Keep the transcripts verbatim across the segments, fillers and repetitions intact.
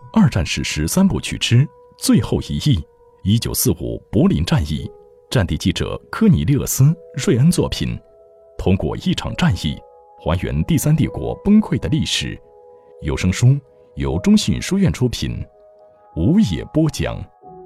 二战史实三部曲之最后一役，一九四五柏林战役，战地记者科尼利厄斯·瑞恩作品，通过一场战役还原第三帝国崩溃的历史。有声书由中信书院出品，吴野播讲。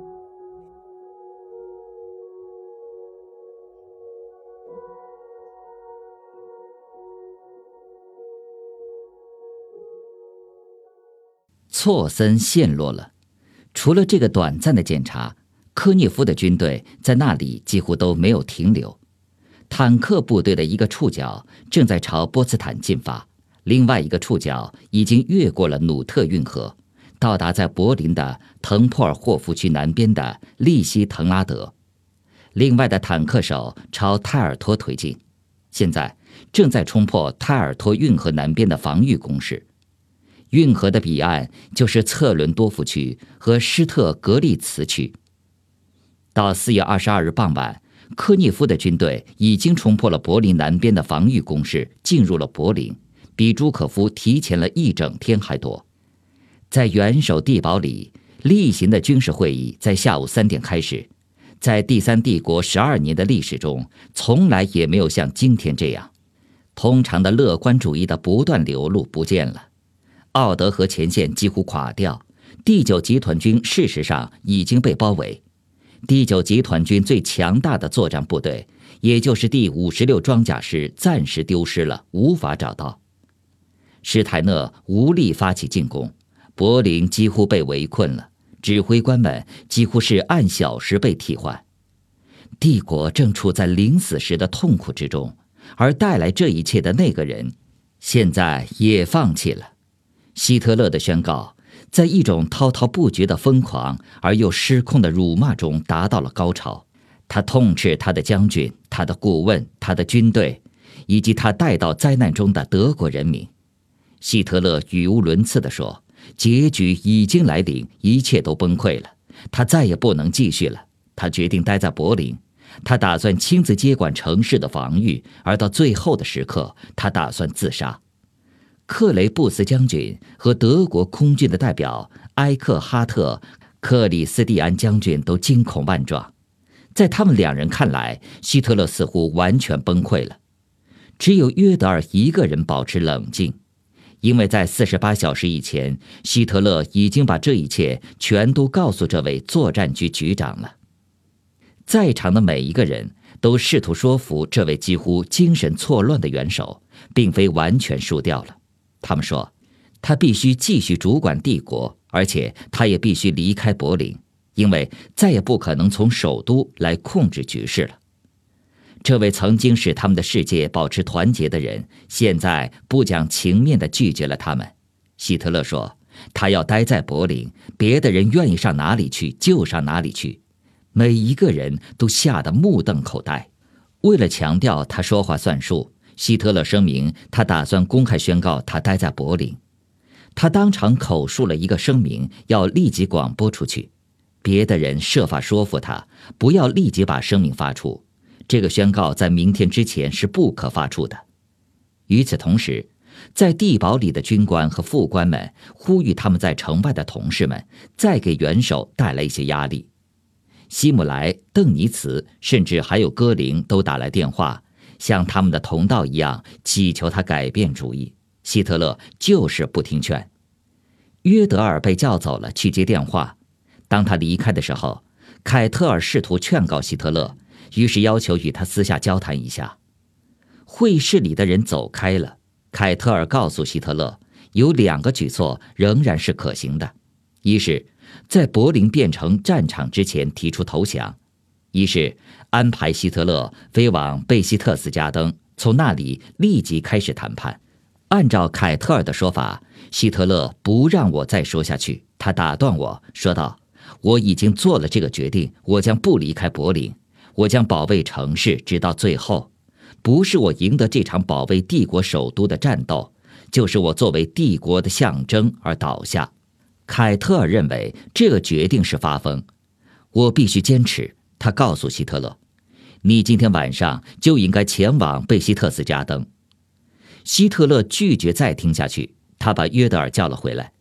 错森陷落了。除了这个短暂的检查，科涅夫的军队在那里几乎都没有停留。坦克部队的一个触角正在朝波茨坦进发，另外一个触角已经越过了努特运河，到达在柏林的滕普尔霍夫区南边的利希滕拉德。另外的坦克手朝泰尔托推进，现在正在冲破泰尔托运河南边的防御工事。运河的彼岸就是策伦多夫区和施特格利茨区。到四月二十二日傍晚，科涅夫的军队已经冲破了柏林南边的防御工事，进入了柏林，比朱可夫提前了一整天还多。在元首地堡里例行的军事会议在下午三点开始，在第三帝国十二年的历史中，从来也没有像今天这样，通常的乐观主义的不断流露不见了。奥德河前线几乎垮掉，第九集团军事实上已经被包围。第九集团军最强大的作战部队，也就是第五十六装甲师，暂时丢失了，无法找到。施泰讷无力发起进攻，柏林几乎被围困了，指挥官们几乎是按小时被替换。帝国正处在临死时的痛苦之中，而带来这一切的那个人，现在也放弃了。希特勒的宣告在一种滔滔不绝的疯狂而又失控的辱骂中达到了高潮。他痛斥他的将军、他的顾问、他的军队，以及他带到灾难中的德国人民。希特勒语无伦次地说，结局已经来临，一切都崩溃了，他再也不能继续了。他决定待在柏林，他打算亲自接管城市的防御，而到最后的时刻，他打算自杀。克雷布斯将军和德国空军的代表埃克哈特·克里斯蒂安将军都惊恐万状。在他们两人看来，希特勒似乎完全崩溃了。只有约德尔一个人保持冷静，因为在四十八小时以前，希特勒已经把这一切全都告诉这位作战局局长了。在场的每一个人都试图说服这位几乎精神错乱的元首，并非完全输掉了。他们说，他必须继续主管帝国，而且他也必须离开柏林，因为再也不可能从首都来控制局势了。这位曾经使他们的世界保持团结的人，现在不讲情面地拒绝了他们。希特勒说，他要待在柏林，别的人愿意上哪里去就上哪里去。每一个人都吓得目瞪口呆。为了强调他说话算数，希特勒声明，他打算公开宣告他待在柏林。他当场口述了一个声明，要立即广播出去。别的人设法说服他，不要立即把声明发出。这个宣告在明天之前是不可发出的。与此同时，在地堡里的军官和副官们呼吁他们在城外的同事们再给元首带来一些压力。希姆莱、邓尼茨，甚至还有戈林都打来电话，像他们的同道一样祈求他改变主意。希特勒就是不听劝。约德尔被叫走了去接电话。当他离开的时候，凯特尔试图劝告希特勒，于是要求与他私下交谈一下。会室里的人走开了。凯特尔告诉希特勒，有两个举措仍然是可行的：一是在柏林变成战场之前提出投降，一是安排希特勒飞往贝希特斯加登，从那里立即开始谈判。按照凯特尔的说法，希特勒不让我再说下去，他打断我说道，我已经做了这个决定，我将不离开柏林，我将保卫城市直到最后。不是我赢得这场保卫帝国首都的战斗，就是我作为帝国的象征而倒下。凯特尔认为这个决定是发疯，我必须坚持。他告诉希特勒，你今天晚上就应该前往贝希特斯加登。希特勒拒绝再听下去，他把约德尔叫了回来。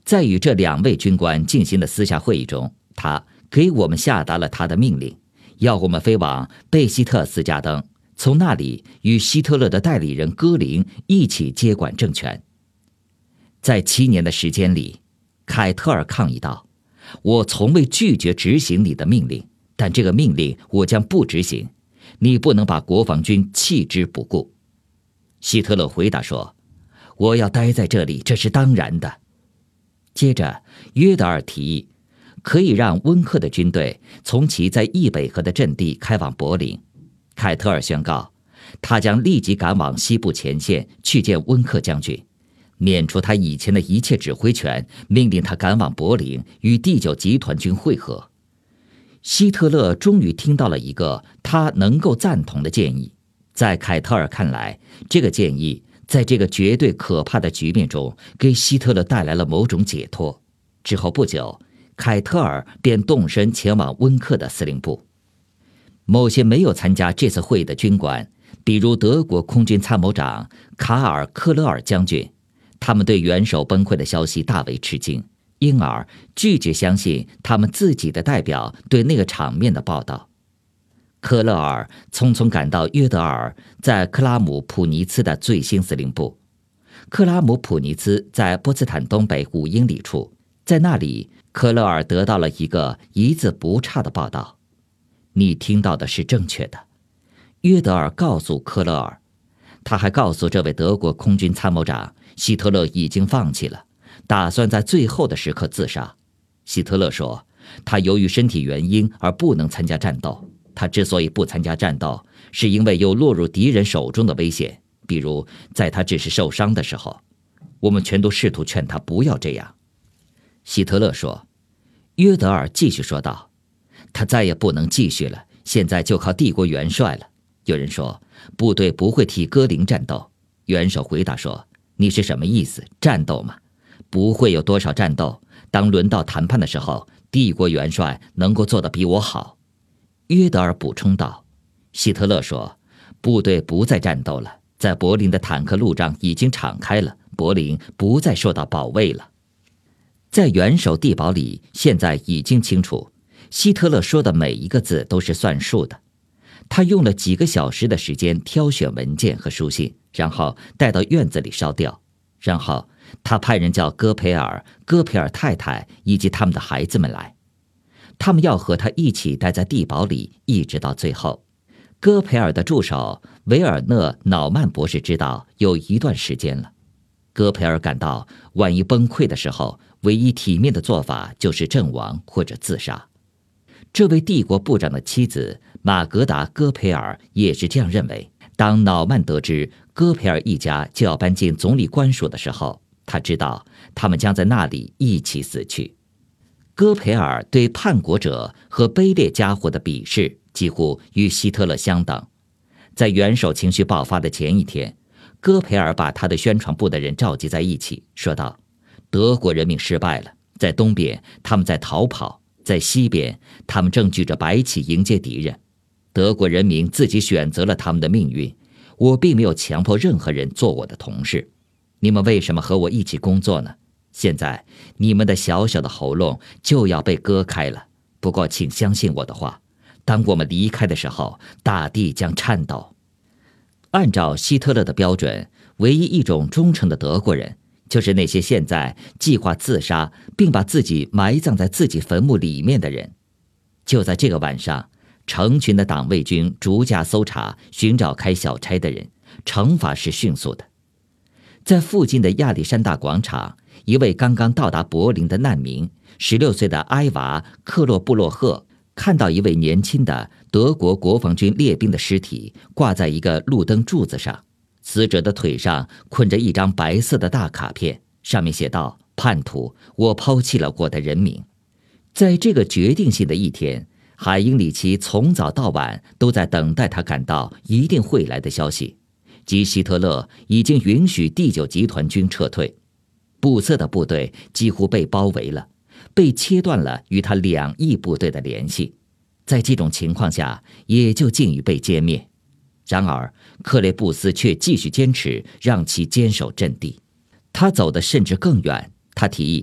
在与这两位军官进行的私下会议中，他给我们下达了他的命令，要我们飞往贝希特斯加登，从那里与希特勒的代理人戈林一起接管政权。在七年的时间里，凯特尔抗议道：我从未拒绝执行你的命令，但这个命令我将不执行，你不能把国防军弃之不顾。希特勒回答说：我要待在这里，这是当然的。接着约德尔提议可以让温克的军队从其在易北河的阵地开往柏林。凯特尔宣告，他将立即赶往西部前线去见温克将军，免除他以前的一切指挥权，命令他赶往柏林与第九集团军会合。希特勒终于听到了一个他能够赞同的建议。在凯特尔看来，这个建议在这个绝对可怕的局面中给希特勒带来了某种解脱。之后不久，凯特尔便动身前往温克的司令部。某些没有参加这次会议的军官，比如德国空军参谋长卡尔·克勒尔将军，他们对元首崩溃的消息大为吃惊，因而拒绝相信他们自己的代表对那个场面的报道。科勒尔匆匆赶到约德尔在克拉姆普尼茨的最新司令部。克拉姆普尼茨在波茨坦东北五英里处，在那里，科勒尔得到了一个一字不差的报道：你听到的是正确的。约德尔告诉科勒尔，他还告诉这位德国空军参谋长，希特勒已经放弃了，打算在最后的时刻自杀。希特勒说，他由于身体原因而不能参加战斗。他之所以不参加战斗，是因为有落入敌人手中的危险，比如在他只是受伤的时候。我们全都试图劝他不要这样。希特勒说。约德尔继续说道，他再也不能继续了，现在就靠帝国元帅了。有人说，部队不会替戈林战斗。元首回答说，你是什么意思？战斗吗？不会有多少战斗。当轮到谈判的时候，帝国元帅能够做得比我好。约德尔补充道，希特勒说，部队不再战斗了，在柏林的坦克路障已经敞开了，柏林不再受到保卫了。在元首地堡里，现在已经清楚，希特勒说的每一个字都是算数的。他用了几个小时的时间挑选文件和书信，然后带到院子里烧掉。然后他派人叫戈培尔、戈培尔太太以及他们的孩子们来，他们要和他一起待在地堡里，一直到最后。戈培尔的助手维尔讷·瑙曼博士知道有一段时间了。戈培尔感到，万一崩溃的时候，唯一体面的做法就是阵亡或者自杀。这位帝国部长的妻子玛格达·戈培尔也是这样认为。当瑙曼得知戈培尔一家就要搬进总理官署的时候，他知道他们将在那里一起死去。戈培尔对叛国者和卑劣家伙的鄙视几乎与希特勒相等。在元首情绪爆发的前一天，戈培尔把他的宣传部的人召集在一起，说道：德国人民失败了，在东边他们在逃跑，在西边他们正举着白旗迎接敌人。德国人民自己选择了他们的命运，我并没有强迫任何人做我的同事。你们为什么和我一起工作呢？现在你们的小小的喉咙就要被割开了。不过请相信我的话，当我们离开的时候，大地将颤抖。按照希特勒的标准，唯一一种忠诚的德国人，就是那些现在计划自杀并把自己埋葬在自己坟墓里面的人。就在这个晚上，成群的党卫军逐家搜查，寻找开小差的人，惩罚是迅速的。在附近的亚历山大广场，一位刚刚到达柏林的难民，十六岁的埃娃·克洛布洛赫，看到一位年轻的德国国防军列兵的尸体挂在一个路灯柱子上，死者的腿上捆着一张白色的大卡片，上面写道：叛徒，我抛弃了我的人民。在这个决定性的一天，海因里奇从早到晚都在等待他赶到一定会来的消息，即希特勒已经允许第九集团军撤退。布瑟的部队几乎被包围了，被切断了与他两翼部队的联系，在这种情况下也就近于被歼灭。然而克雷布斯却继续坚持让其坚守阵地，他走得甚至更远。他提议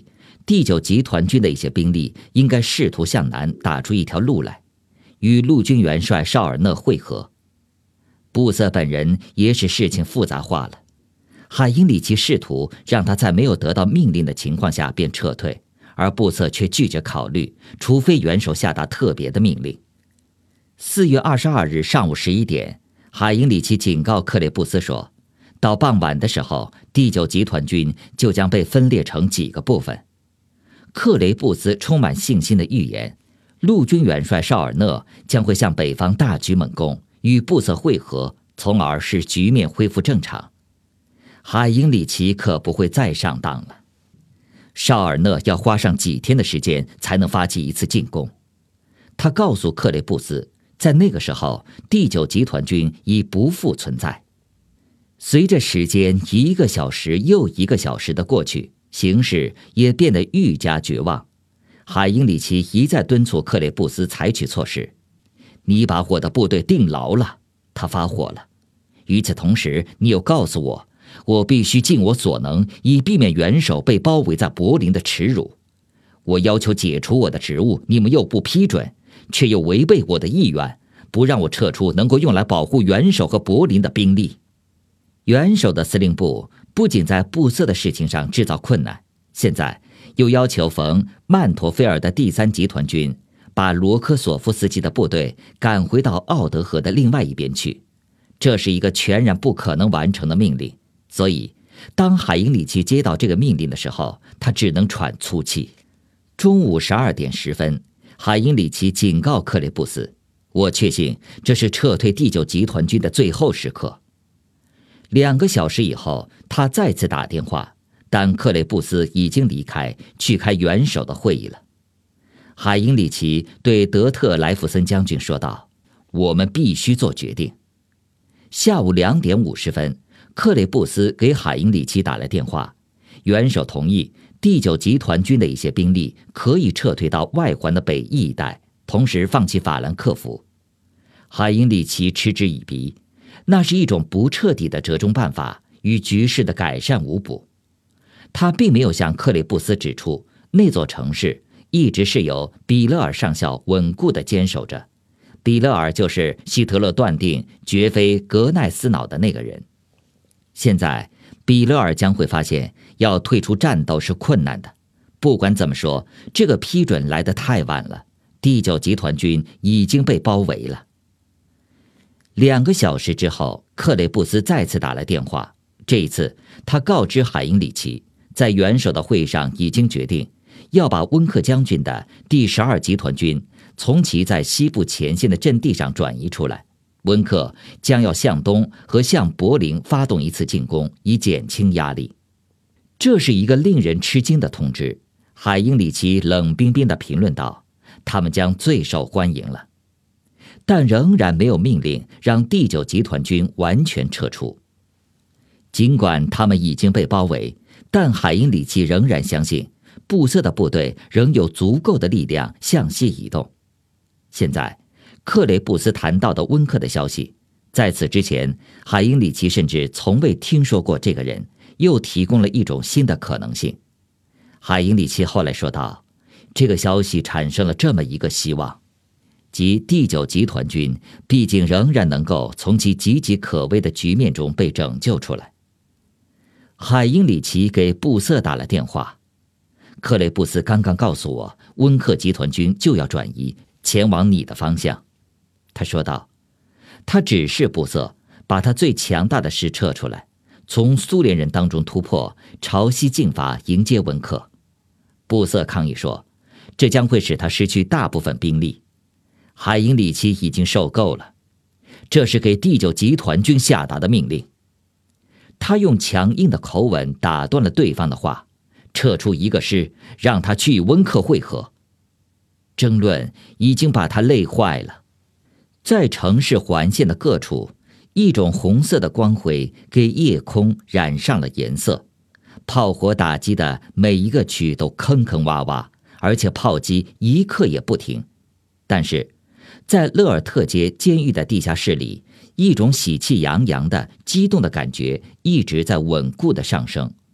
第九集团军的一些兵力应该试图向南打出一条路来，与陆军元帅绍尔讷会合。布瑟本人也使事情复杂化了。海因里奇试图让他在没有得到命令的情况下便撤退，而布瑟却拒绝考虑，除非元首下达特别的命令。四月二十二日上午十一点，海因里奇警告克雷布斯说，到傍晚的时候，第九集团军就将被分裂成几个部分。克雷布斯充满信心的预言，陆军元帅绍尔讷将会向北方大举猛攻，与布瑟会合，从而使局面恢复正常。海因里奇可不会再上当了。绍尔讷要花上几天的时间才能发起一次进攻。他告诉克雷布斯，在那个时候，第九集团军已不复存在。随着时间一个小时又一个小时的过去，形势也变得愈加绝望。海因里奇一再敦促克雷布斯采取措施。你把我的部队定牢了，他发火了。与此同时，你又告诉我，我必须尽我所能，以避免元首被包围在柏林的耻辱。我要求解除我的职务，你们又不批准，却又违背我的意愿，不让我撤出能够用来保护元首和柏林的兵力。元首的司令部不仅在布瑟的事情上制造困难，现在又要求冯曼陀菲尔的第三集团军把罗科索夫斯基的部队赶回到奥德河的另外一边去，这是一个全然不可能完成的命令。所以当海因里奇接到这个命令的时候，他只能喘粗气。中午十二点十分，海因里奇警告克雷布斯，我确信这是撤退第九集团军的最后时刻。两个小时以后，他再次打电话，但克雷布斯已经离开，去开元首的会议了。海因里奇对德特莱弗森将军说道，我们必须做决定。下午两点五十分，克雷布斯给海因里奇打来电话，元首同意第九集团军的一些兵力可以撤退到外环的北翼一带，同时放弃法兰克福。海因里奇嗤之以鼻，那是一种不彻底的折中办法，与局势的改善无补。他并没有向克雷布斯指出，那座城市一直是由比勒尔上校稳固地坚守着。比勒尔就是希特勒断定绝非格奈斯瑙的那个人。现在比勒尔将会发现要退出战斗是困难的。不管怎么说，这个批准来得太晚了，第九集团军已经被包围了。两个小时之后，克雷布斯再次打来电话，这一次他告知海因里奇，在元首的会议上已经决定要把温克将军的第十二集团军从其在西部前线的阵地上转移出来，温克将要向东和向柏林发动一次进攻，以减轻压力。这是一个令人吃惊的通知，海因里奇冷冰冰地评论道，他们将最受欢迎了。但仍然没有命令让第九集团军完全撤出。尽管他们已经被包围，但海因里奇仍然相信布瑟的部队仍有足够的力量向西移动。现在克雷布斯谈到的温克的消息，在此之前海因里奇甚至从未听说过这个人，又提供了一种新的可能性。海因里奇后来说道，这个消息产生了这么一个希望，即第九集团军毕竟仍然能够从其岌岌可危的局面中被拯救出来。海因里奇给布瑟打了电话，克雷布斯刚刚告诉我，温克集团军就要转移前往你的方向。他说道，他指示布瑟把他最强大的师撤出来，从苏联人当中突破，朝西进发迎接温克。布瑟抗议说，这将会使他失去大部分兵力。海因里奇已经受够了，这是给第九集团军下达的命令。他用强硬的口吻打断了对方的话，撤出一个师，让他去与温克会合。争论已经把他累坏了。在城市环线的各处，一种红色的光辉给夜空染上了颜色，炮火打击的每一个区都坑坑洼洼，而且炮击一刻也不停。但是在勒尔特街监狱的地下室里，一种喜气洋洋的激动的感觉一直在稳固的上升。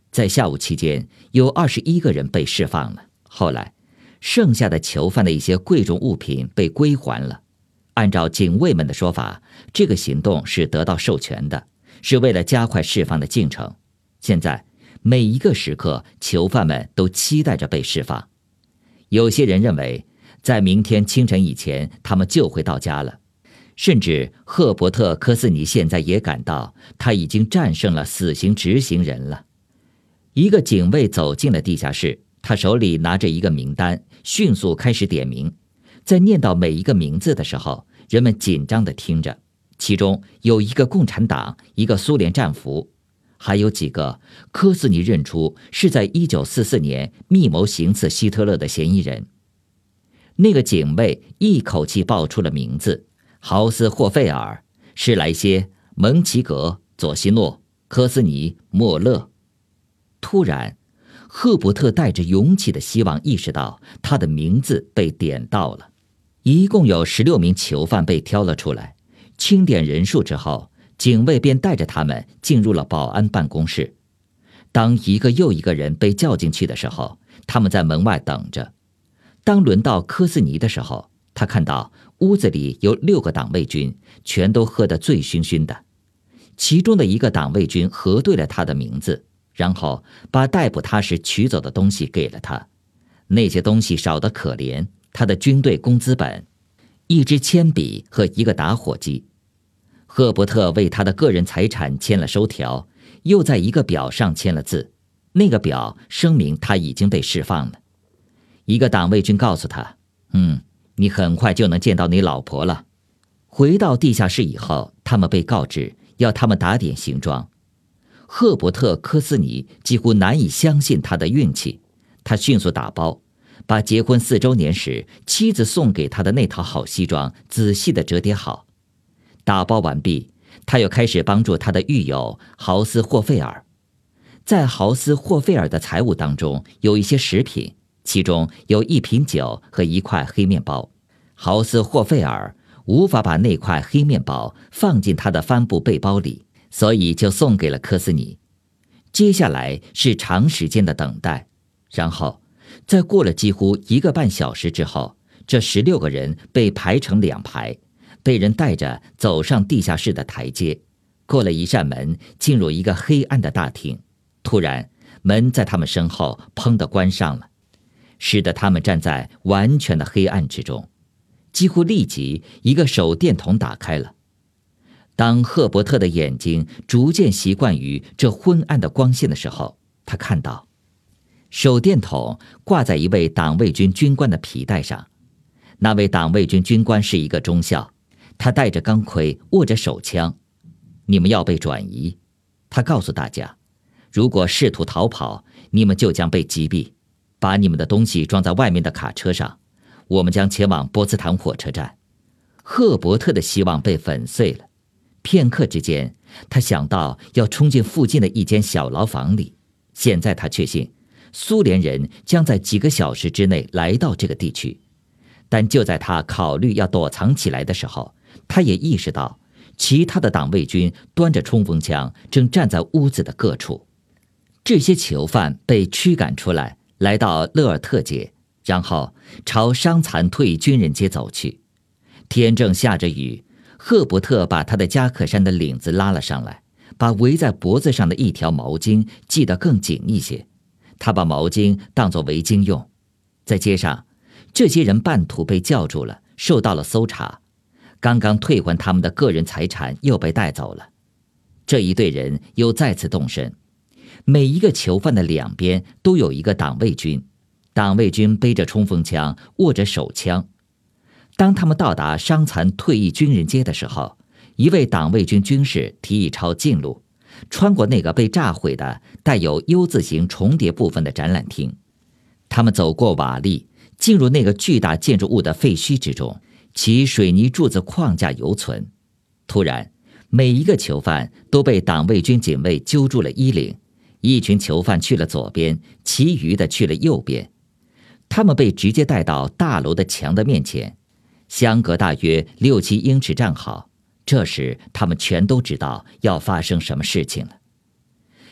在下午期间，有二十一个人被释放了。后来，剩下的囚犯的一些贵重物品被归还了。按照警卫们的说法，这个行动是得到授权的，是为了加快释放的进程。现在，每一个时刻，囚犯们都期待着被释放。有些人认为，在明天清晨以前，他们就会到家了。甚至赫伯特·科斯尼现在也感到，他已经战胜了死刑执行人了。一个警卫走进了地下室，他手里拿着一个名单，迅速开始点名。在念到每一个名字的时候，人们紧张地听着。其中有一个共产党，一个苏联战俘，还有几个科斯尼认出是在一九四四年密谋行刺希特勒的嫌疑人。那个警卫一口气报出了名字：豪斯霍费尔、施莱歇、蒙奇格、佐西诺、科斯尼、莫勒。突然，赫伯特带着涌起的希望意识到他的名字被点到了。一共有十六名囚犯被挑了出来。清点人数之后，警卫便带着他们进入了保安办公室。当一个又一个人被叫进去的时候，他们在门外等着。当轮到科斯尼的时候，他看到屋子里有六个党卫军，全都喝得醉醺醺的。其中的一个党卫军核对了他的名字，然后把逮捕他时取走的东西给了他。那些东西少得可怜，他的军队工资本、一支铅笔和一个打火机。赫伯特为他的个人财产签了收条，又在一个表上签了字。那个表声明他已经被释放了。一个党卫军告诉他：嗯，你很快就能见到你老婆了。回到地下室以后，他们被告知要他们打点行装。赫伯特·科斯尼几乎难以相信他的运气，他迅速打包，把结婚四周年时妻子送给他的那套好西装仔细地折叠好。打包完毕，他又开始帮助他的狱友豪斯霍费尔。在豪斯霍费尔的财物当中有一些食品，其中有一瓶酒和一块黑面包。豪斯霍费尔无法把那块黑面包放进他的帆布背包里，所以就送给了科斯尼。接下来是长时间的等待，然后在过了几乎一个半小时之后，这十六个人被排成两排，被人带着走上地下室的台阶，过了一扇门，进入一个黑暗的大厅。突然，门在他们身后砰地关上了，使得他们站在完全的黑暗之中。几乎立即，一个手电筒打开了。当赫伯特的眼睛逐渐习惯于这昏暗的光线的时候，他看到手电筒挂在一位党卫军军官的皮带上。那位党卫军军官是一个中校，他戴着钢盔，握着手枪。你们要被转移，他告诉大家，如果试图逃跑，你们就将被击毙。把你们的东西装在外面的卡车上，我们将前往波茨坦火车站。赫伯特的希望被粉碎了。片刻之间，他想到要冲进附近的一间小牢房里。现在他确信苏联人将在几个小时之内来到这个地区。但就在他考虑要躲藏起来的时候，他也意识到其他的党卫军端着冲锋枪正站在屋子的各处。这些囚犯被驱赶出来，来到勒尔特街，然后朝伤残退役军人街走去。天正下着雨，赫伯特把他的夹克衫的领子拉了上来，把围在脖子上的一条毛巾系得更紧一些。他把毛巾当作围巾用。在街上，这些人半途被叫住了，受到了搜查。刚刚退还他们的个人财产又被带走了。这一队人又再次动身。每一个囚犯的两边都有一个党卫军，党卫军背着冲锋枪，握着手枪。当他们到达伤残退役军人街的时候，一位党卫军军士提议抄近路，穿过那个被炸毁的带有 U 字形重叠部分的展览厅。他们走过瓦砾，进入那个巨大建筑物的废墟之中，其水泥柱子框架犹存。突然，每一个囚犯都被党卫军警卫揪住了衣领，一群囚犯去了左边，其余的去了右边。他们被直接带到大楼的墙的面前，相隔大约六七英尺站好。这时他们全都知道要发生什么事情了。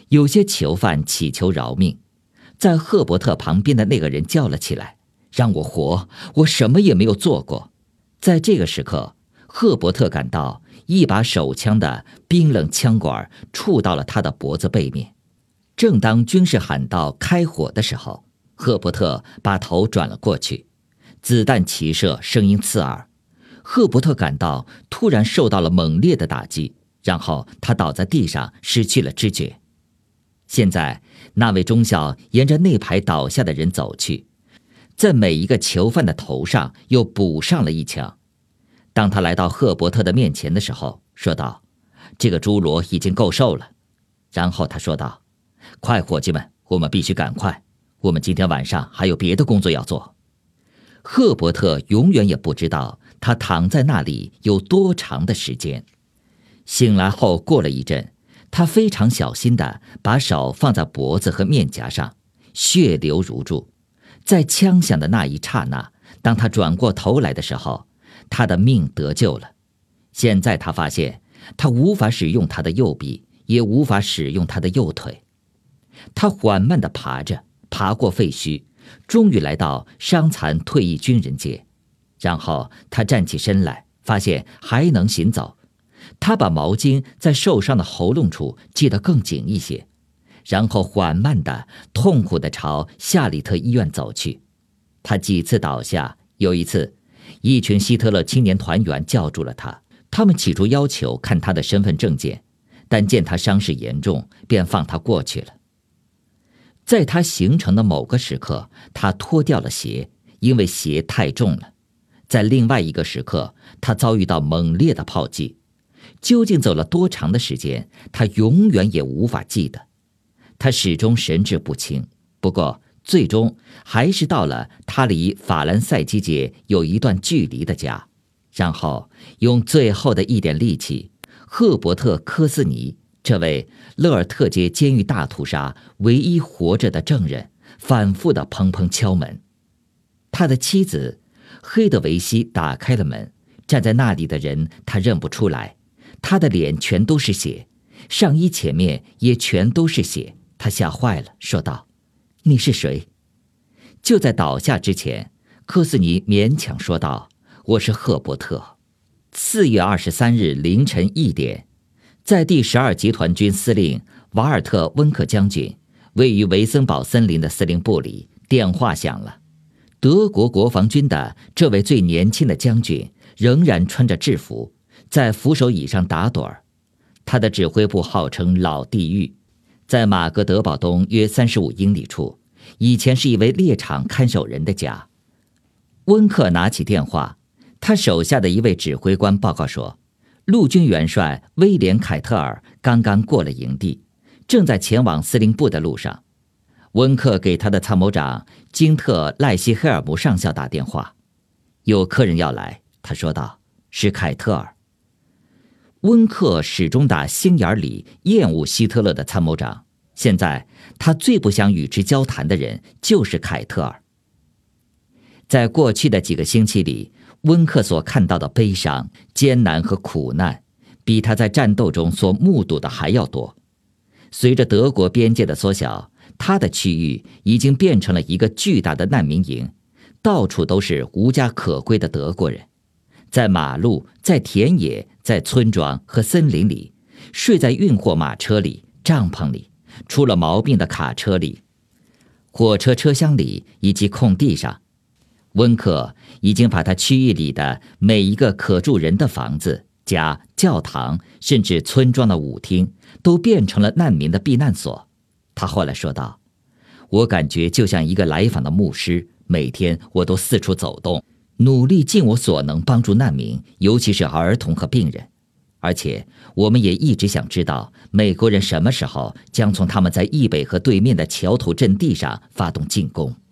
有些囚犯祈求饶命，在赫伯特旁边的那个人叫了起来：“让我活，我什么也没有做过。”在这个时刻，赫伯特感到一把手枪的冰冷枪管触到了他的脖子背面。正当军士喊道开火的时候，赫伯特把头转了过去，子弹齐射，声音刺耳。赫伯特感到突然受到了猛烈的打击，然后他倒在地上，失去了知觉。现在那位中校沿着那排倒下的人走去，在每一个囚犯的头上又补上了一枪。当他来到赫伯特的面前的时候，说道：“这个侏罗已经够瘦了。”然后他说道：“快，伙计们，我们必须赶快，我们今天晚上还有别的工作要做。”赫伯特永远也不知道他躺在那里有多长的时间。醒来后过了一阵，他非常小心地把手放在脖子和面颊上，血流如注。在枪响的那一刹那，当他转过头来的时候，他的命得救了。现在他发现他无法使用他的右臂，也无法使用他的右腿。他缓慢地爬着，爬过废墟，终于来到伤残退役军人街。然后他站起身来，发现还能行走。他把毛巾在受伤的喉咙处系得更紧一些，然后缓慢地、痛苦地朝夏里特医院走去。他几次倒下，有一次，一群希特勒青年团员叫住了他，他们起初要求看他的身份证件，但见他伤势严重，便放他过去了。在他行程的某个时刻，他脱掉了鞋，因为鞋太重了。在另外一个时刻，他遭遇到猛烈的炮击。究竟走了多长的时间，他永远也无法记得。他始终神志不清，不过最终还是到了他离法兰塞基街有一段距离的家。然后用最后的一点力气，赫伯特·科斯尼，这位勒尔特街监狱大屠杀唯一活着的证人，反复地砰砰敲门。他的妻子黑德维希打开了门，站在那里的人他认不出来，他的脸全都是血，上衣前面也全都是血。他吓坏了，说道：“你是谁？”就在倒下之前，科斯尼勉强说道：“我是赫伯特。”四月二十三日凌晨一点，在第十二集团军司令瓦尔特·温克将军位于维森堡森林的司令部里，电话响了。德国国防军的这位最年轻的将军仍然穿着制服，在扶手椅上打盹儿。他的指挥部号称老地狱，在马格德堡东约三十五英里处，以前是一位猎场看守人的家。温克拿起电话，他手下的一位指挥官报告说，陆军元帅威廉·凯特尔刚刚过了营地，正在前往司令部的路上。温克给他的参谋长金特赖希黑尔姆上校打电话，有客人要来，他说道，是凯特尔。温克始终打心眼里厌恶希特勒的参谋长，现在他最不想与之交谈的人就是凯特尔。在过去的几个星期里，温克所看到的悲伤、艰难和苦难，比他在战斗中所目睹的还要多。随着德国边界的缩小，他的区域已经变成了一个巨大的难民营，到处都是无家可归的德国人，在马路、在田野、在村庄和森林里，睡在运货马车里、帐篷里，出了毛病的卡车里、火车车厢里以及空地上。温克已经把他区域里的每一个可住人的房子、家、教堂，甚至村庄的舞厅，都变成了难民的避难所。他后来说道，我感觉就像一个来访的牧师，每天我都四处走动，努力尽我所能帮助难民，尤其是儿童和病人。而且我们也一直想知道美国人什么时候将从他们在易北河对面的桥头阵地上发动进攻。